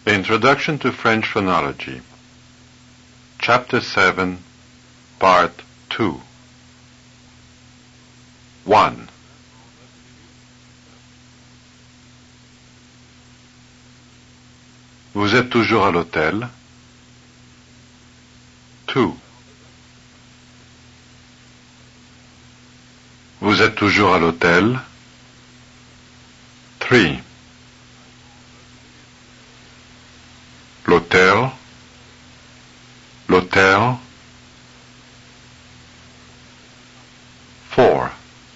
Introduction to French Phonology. Chapter 7, Part 2. 1. Vous êtes toujours à l'hôtel? 2. Vous êtes toujours à l'hôtel? 3. L'hôtel, l'hôtel. 4.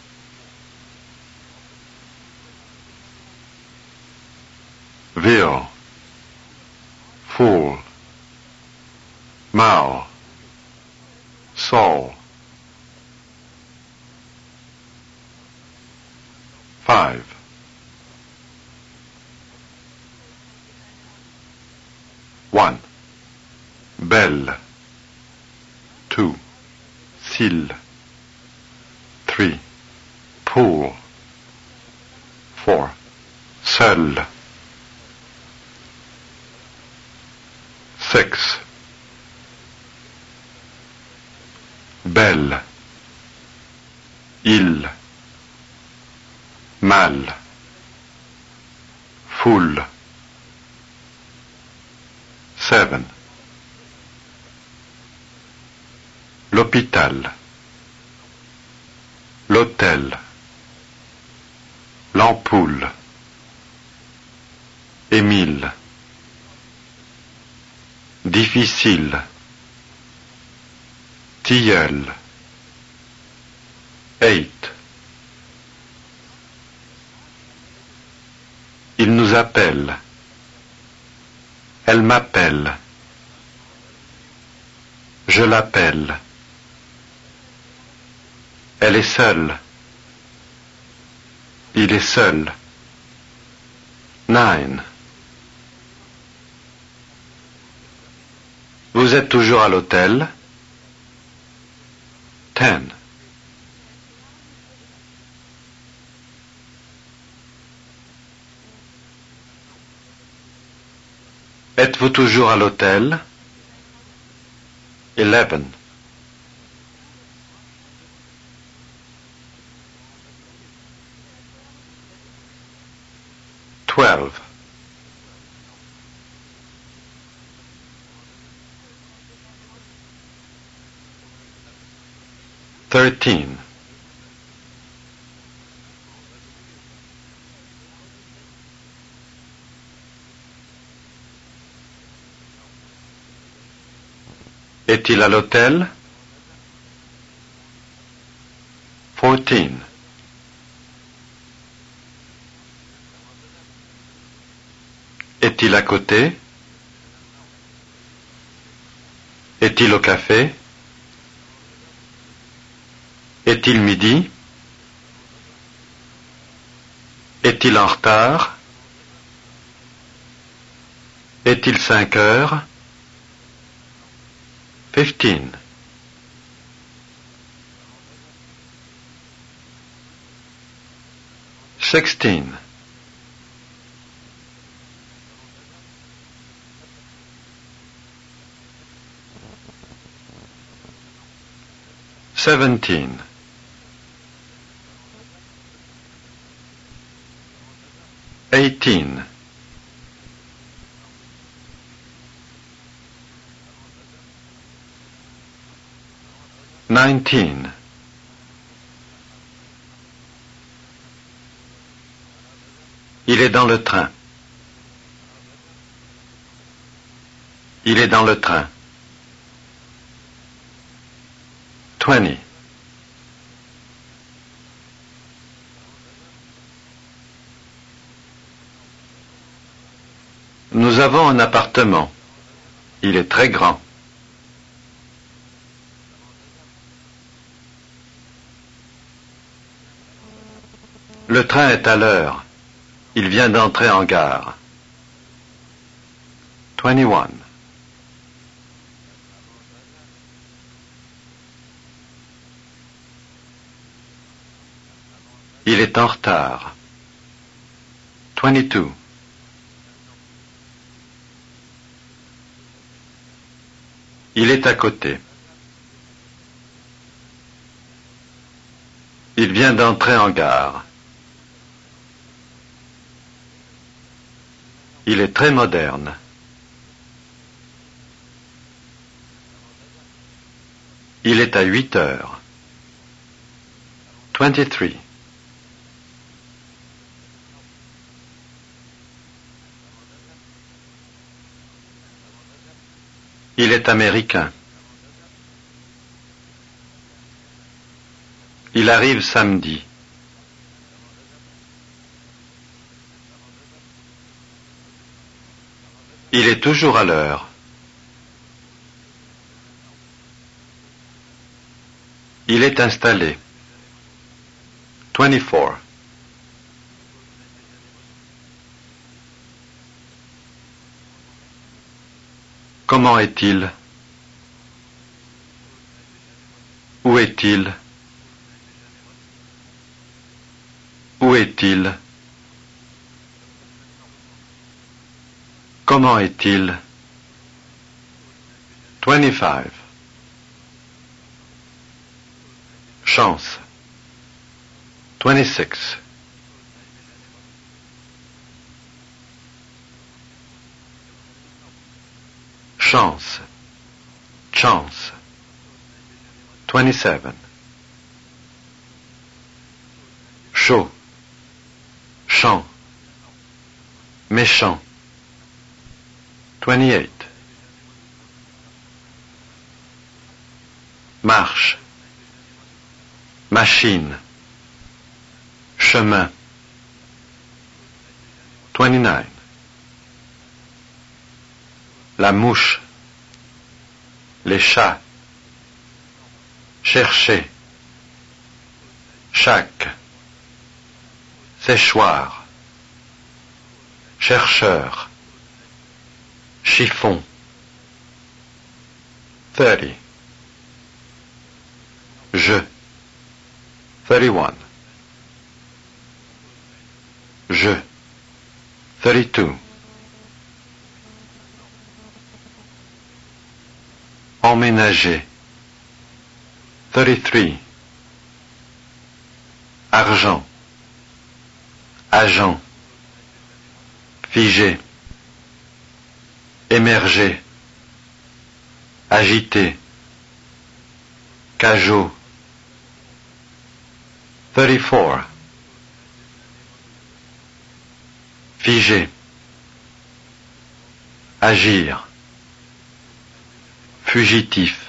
Ville, fool, mal, soul. 5. One. Belle. 2. Cils. 3. Pool. 4. Seul. 6. Belle. Il. Mal. Foule. 7. L'hôpital. L'hôtel. L'ampoule. Émile. Difficile. Tilleul. 8. Il nous appelle. Elle m'appelle. Je l'appelle. Elle est seule. Il est seul. 9. Vous êtes toujours à l'hôtel? 10. Êtes-vous toujours à l'hôtel? 11. 12. 13. Est-il à l'hôtel? 14. Est-il à côté? Est-il au café? Est-il midi? Est-il en retard? Est-il 5 heures? 15. 16. 17. 18. 19. Il est dans le train. Il est dans le train. 20. Nous avons un appartement. Il est très grand. Le train est à l'heure. Il vient d'entrer en gare. 21. Il est en retard. 22. Il est à côté. Il vient d'entrer en gare. Il est très moderne. Il est à 8 heures. 23. Il est américain. Il arrive samedi. Il est toujours à l'heure. Il est installé. 24. Comment est-il? Où est-il? Où est-il? Comment est-il? 25. Chance. 26. Chance. Chance. 27. Chaud. Champ. Méchant. 28. Marche. Machine. Chemin. 29. La mouche. Les chats. Chercher. Chaque. Séchoir. Chercheur. Chiffon. 30. Je. 31. Je. 32. Emménager. 33. Argent. Agent. Figé. Émerger. Agiter. Cajot. 34. Figé. Agir. Fugitif.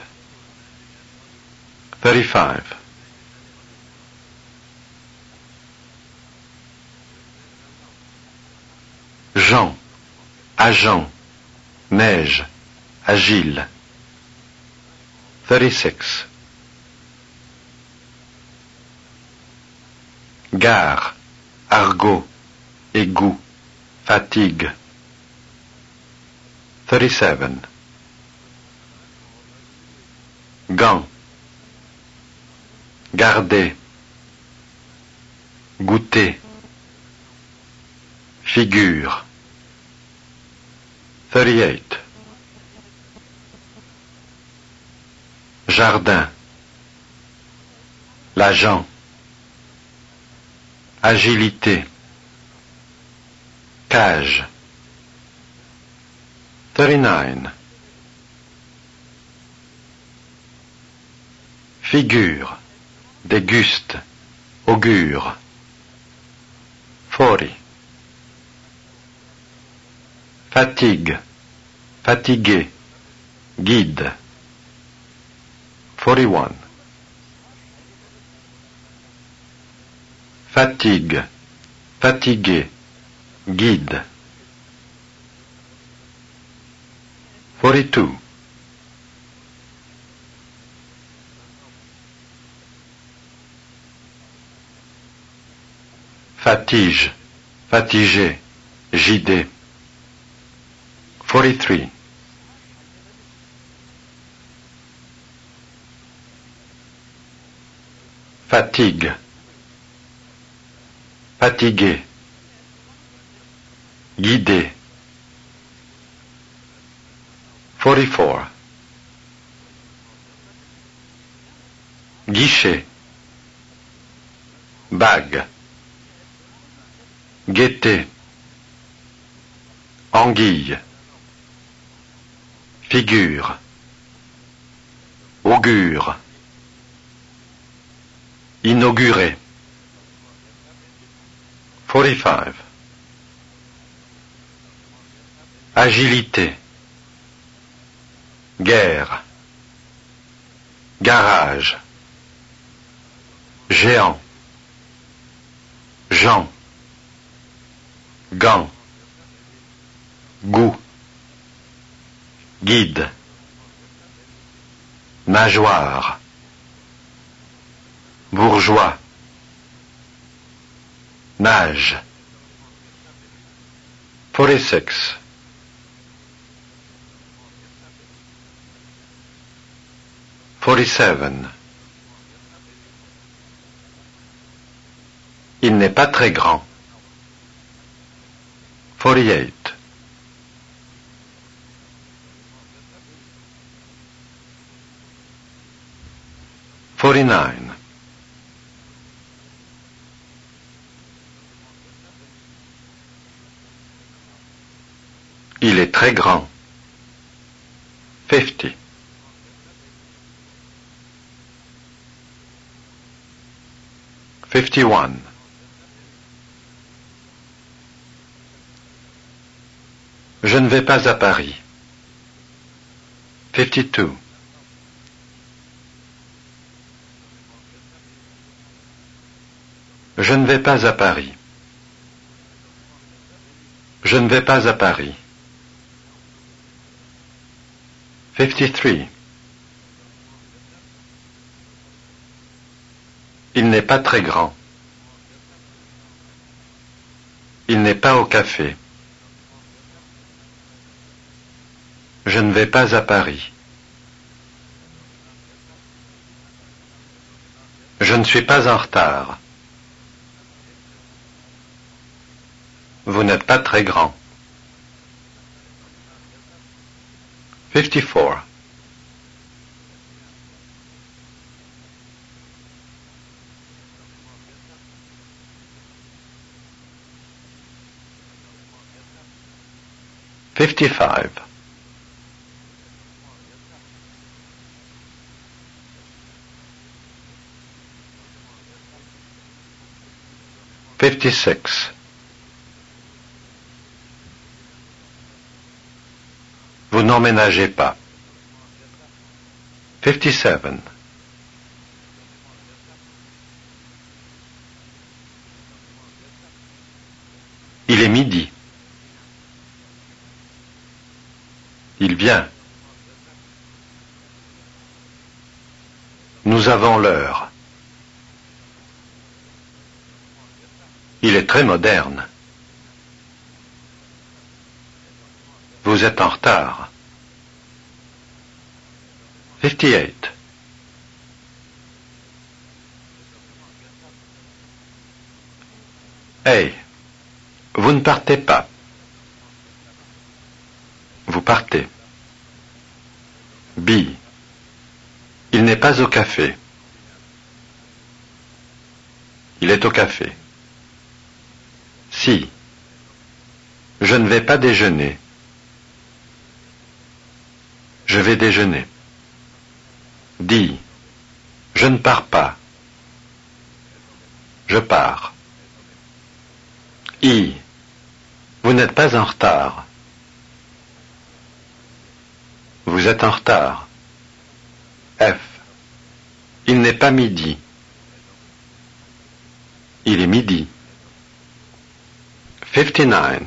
35. Jean. Agent. Neige. Agile. 36. Gare. Argot. Égout. Fatigue. 37. Gants. Garder. Goûter. Figure. 38. Jardin. L'agent. Agilité. Cage. 39. Figure. Déguste. Augure. 40. Fatigue. Fatigué. Guide. 41. Fatigue. Fatigué. Guide. 42. Fatige. Fatigé. Gidé. 43. Fatigue. Fatigué. Guidé. 44. guichet, bague, gaieté, anguille, figure, augure, inauguré. 45. Agilité, guerre, garage, géant, Jean, gant, goût, guide, nageoire, bourgeois, nage. 46. Il n'est pas très grand. 48. Il est très grand. 50. 51. Je ne vais pas à Paris. 52. Je ne vais pas à Paris. Je ne vais pas à Paris. 53. Il n'est pas très grand. Il n'est pas au café. Je ne vais pas à Paris. Je ne suis pas en retard. Vous n'êtes pas très grand. 54. Fifty-five. 56. Vous n'emménagez pas. 57. Il est midi. Il vient. Nous avons l'heure. Il est très moderne. Vous êtes en retard. 58. Hey, vous ne partez pas. Vous partez. B. Il n'est pas au café. Il est au café. C. Je ne vais pas déjeuner. Je vais déjeuner. D. Je ne pars pas. Je pars. I. Vous n'êtes pas en retard. Vous êtes en retard. F. Il n'est pas midi. Il est midi. 59.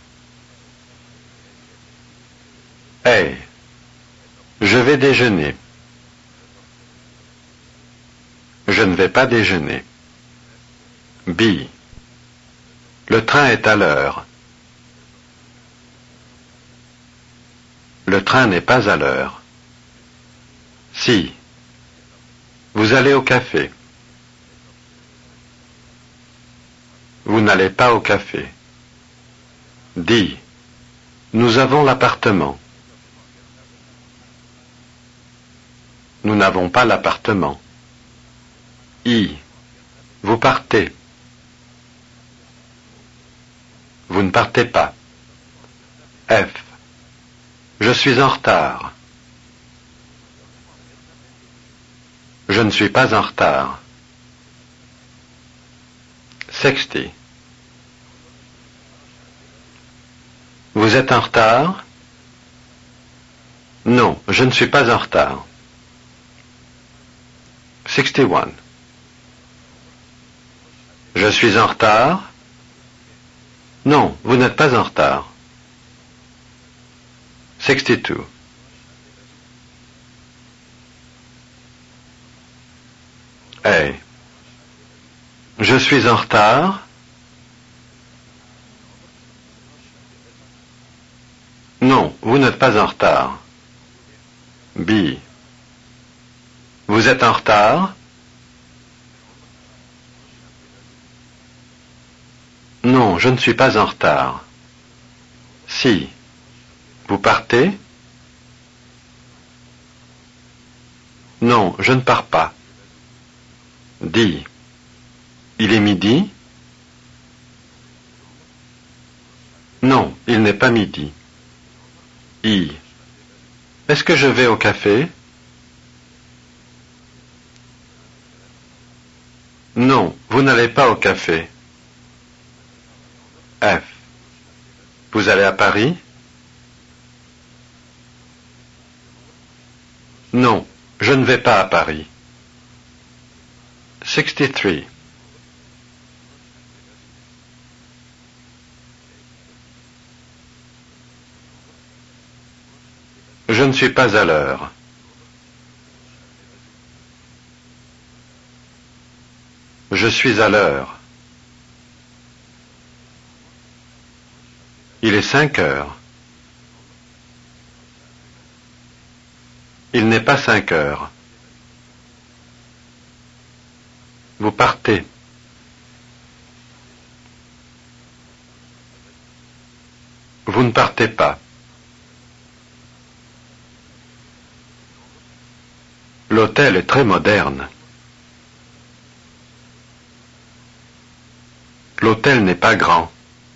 A. Je vais déjeuner. Je ne vais pas déjeuner. B. Le train est à l'heure. Le train n'est pas à l'heure. C. Vous allez au café. Vous n'allez pas au café. D. Nous avons l'appartement. Nous n'avons pas l'appartement. I. Vous partez. Vous ne partez pas. F. Je suis en retard. Je ne suis pas en retard. 60. Vous êtes en retard? Non, je ne suis pas en retard. 61. Je suis en retard? Non, vous n'êtes pas en retard. 62. A. Je suis en retard? Non, vous n'êtes pas en retard. B. Vous êtes en retard? Non, je ne suis pas en retard. C. Vous partez? Non, je ne pars pas. D. Il est midi? Non, il n'est pas midi. I. Est-ce que je vais au café? Non, vous n'allez pas au café. F. Vous allez à Paris? Non, je ne vais pas à Paris. 63. Je ne suis pas à l'heure. Je suis à l'heure. Il est 5 heures. Il n'est pas 5 heures. Vous partez. Vous ne partez pas. L'hôtel est très moderne. L'hôtel n'est pas grand.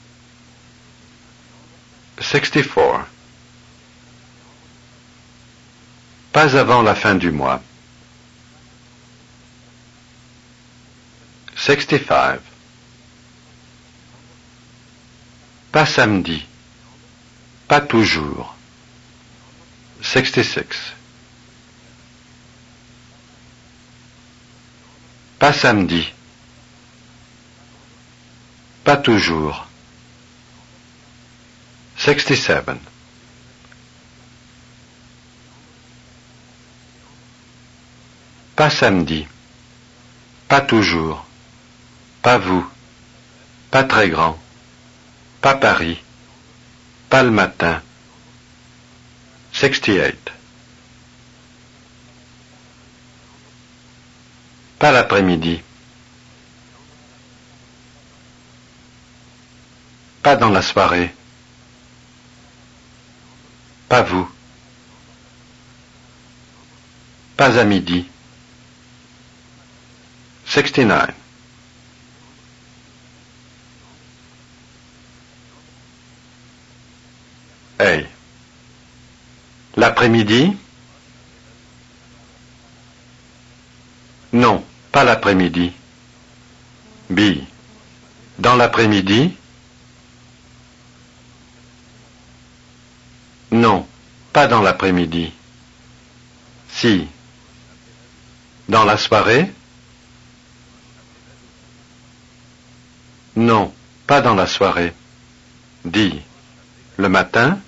64. Pas avant la fin du mois. 65. Pas samedi. Pas toujours. 66. Pas samedi. Pas toujours. 67. Pas samedi. Pas toujours. Pas vous. Pas très grand. Pas Paris. Pas le matin. 68. Pas l'après-midi. Pas dans la soirée. Pas vous. Pas à midi. 69. A. L'après-midi? Non, pas l'après-midi. B. Dans l'après-midi? Non, pas dans l'après-midi. C. Dans la soirée? Non, pas dans la soirée. D. Le matin?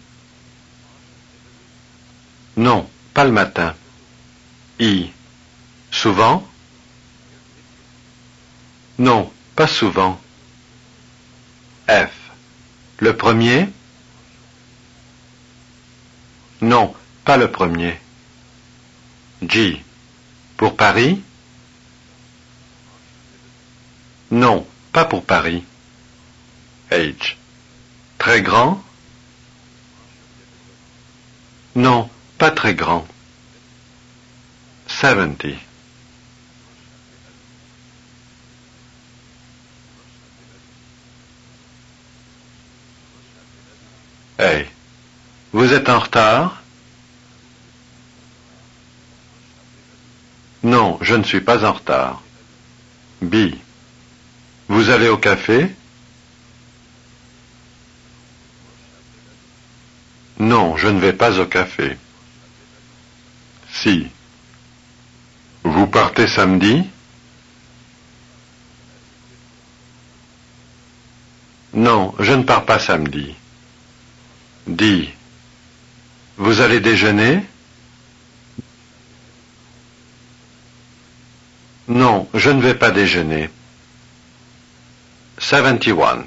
Non, pas le matin. I. Souvent? Non, pas souvent. F. Le premier? Non, pas le premier. G. Pour Paris? Non, pas pour Paris. H. Très grand? Non, pas très grand. 70. Vous êtes en retard? Non, je ne suis pas en retard. B. Vous allez au café? Non, je ne vais pas au café. C. Vous partez samedi? Non, je ne pars pas samedi. D. Vous allez déjeuner? Non, je ne vais pas déjeuner. 71.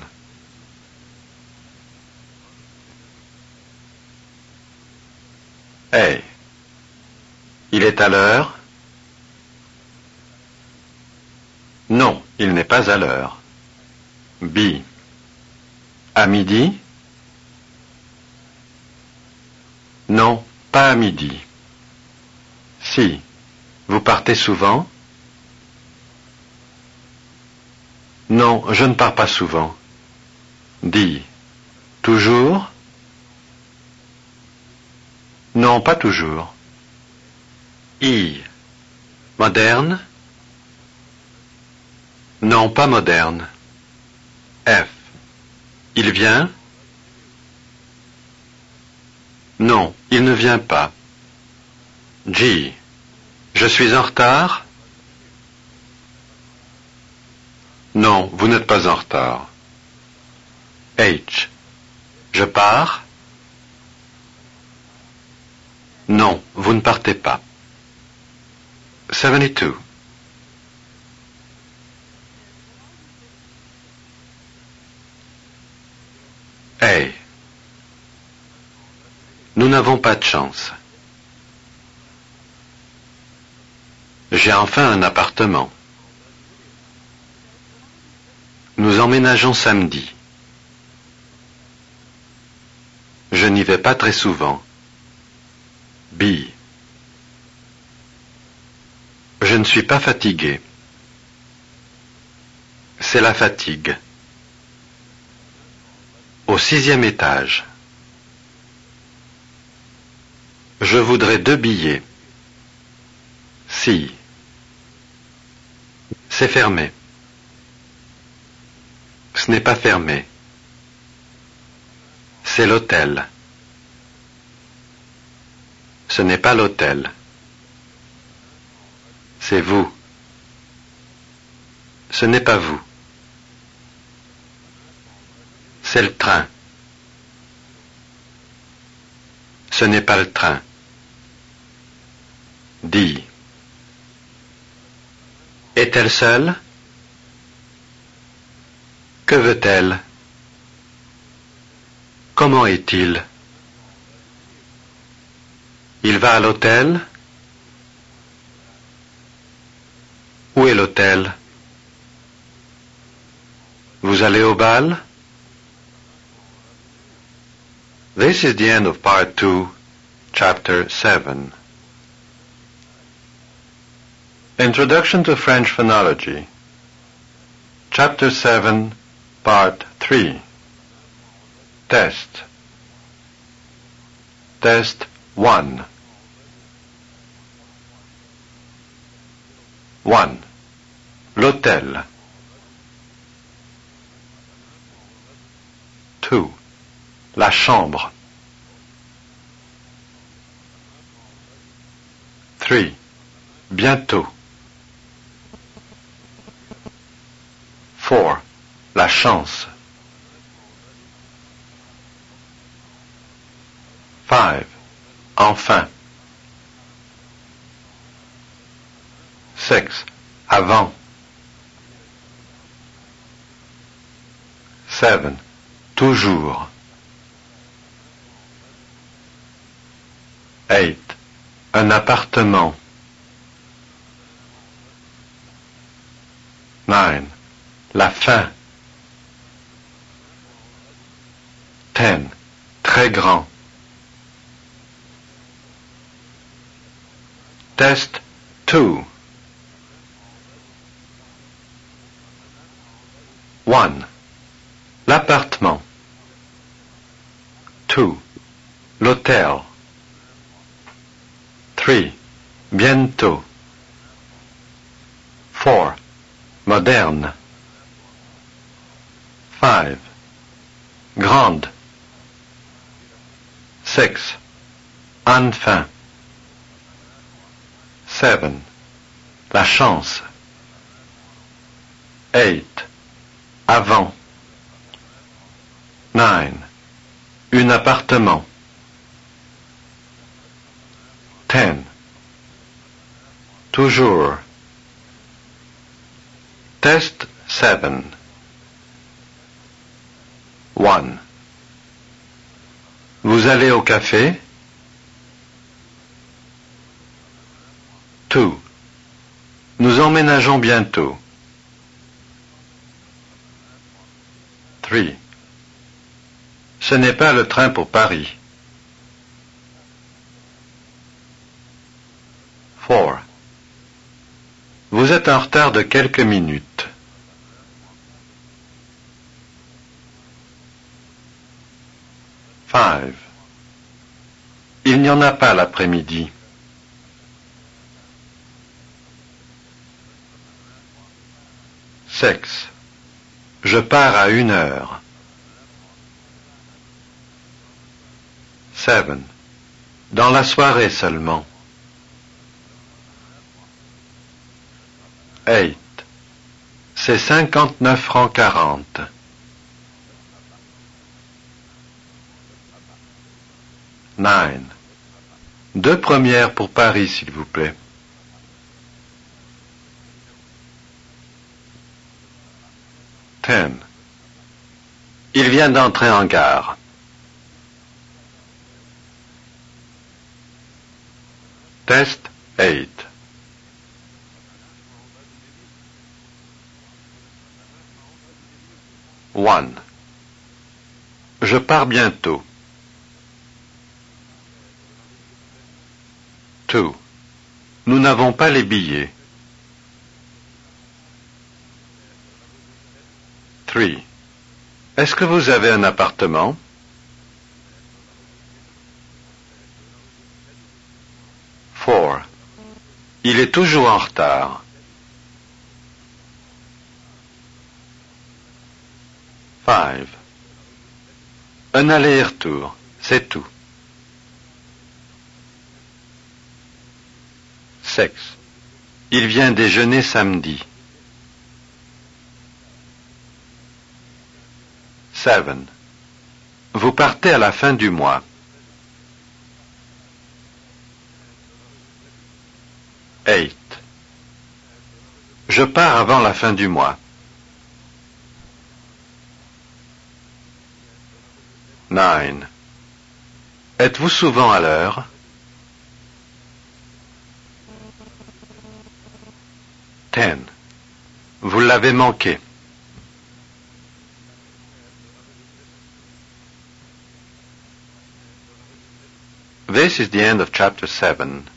A. Il est à l'heure? Non, il n'est pas à l'heure. B. À midi? Non, pas à midi. C. Vous partez souvent? Non, je ne pars pas souvent. D. Toujours? Non, pas toujours. I. Moderne? Non, pas moderne. F. Il vient? Non, il ne vient pas. G. Je suis en retard? Non, vous n'êtes pas en retard. H. Je pars? Non, vous ne partez pas. 72. A. Nous n'avons pas de chance. J'ai enfin un appartement. Nous emménageons samedi. Je n'y vais pas très souvent. B. Je ne suis pas fatigué. C'est la fatigue. Au 6e étage. Je voudrais 2 billets. Si. C'est fermé. Ce n'est pas fermé. C'est l'hôtel. Ce n'est pas l'hôtel. C'est vous. Ce n'est pas vous. C'est le train. Ce n'est pas le train. D. Est-elle seule? Que veut-elle? Comment est-il? Il va à l'hôtel? Où est l'hôtel? Vous allez au bal? This is the end of part 2, chapter 7. Introduction to French Phonology. Chapter 7, part 3. Test. Test 1. 1. L'hôtel. 2. La chambre. 3. Bientôt. 4. La chance. 5. Enfin. 6. Avant. 7. Toujours. 8. Un appartement. 9. La fin. 10. Très grand. Test 2. 1. L'appartement. 2. l'hôtel. 3. Bientôt. 4. Moderne. 5. Grande. 6. Enfin. 7. La chance. 8. Avant. 9. Un appartement. 10. Toujours. Test 7. 1. Vous allez au café? 2. Nous emménageons bientôt. 3. Ce n'est pas le train pour Paris. 4. Vous êtes en retard de quelques minutes. 5. Il n'y en a pas l'après-midi. 6. Je pars à 1h. 7. Dans la soirée seulement. 8. C'est 59 francs 40. 9. 2 premières pour Paris, s'il vous plaît. 10. Il vient d'entrer en gare. Test 8. 1. Je pars bientôt. 2. Nous n'avons pas les billets. 3. Est-ce que vous avez un appartement? 4. Il est toujours en retard. 5. Un aller-retour, c'est tout. 6. Il vient déjeuner samedi. 7. Vous partez à la fin du mois. 8. Je pars avant la fin du mois. 9. Êtes-vous souvent à l'heure? 10. Vous l'avez manqué. This is the end of chapter 7.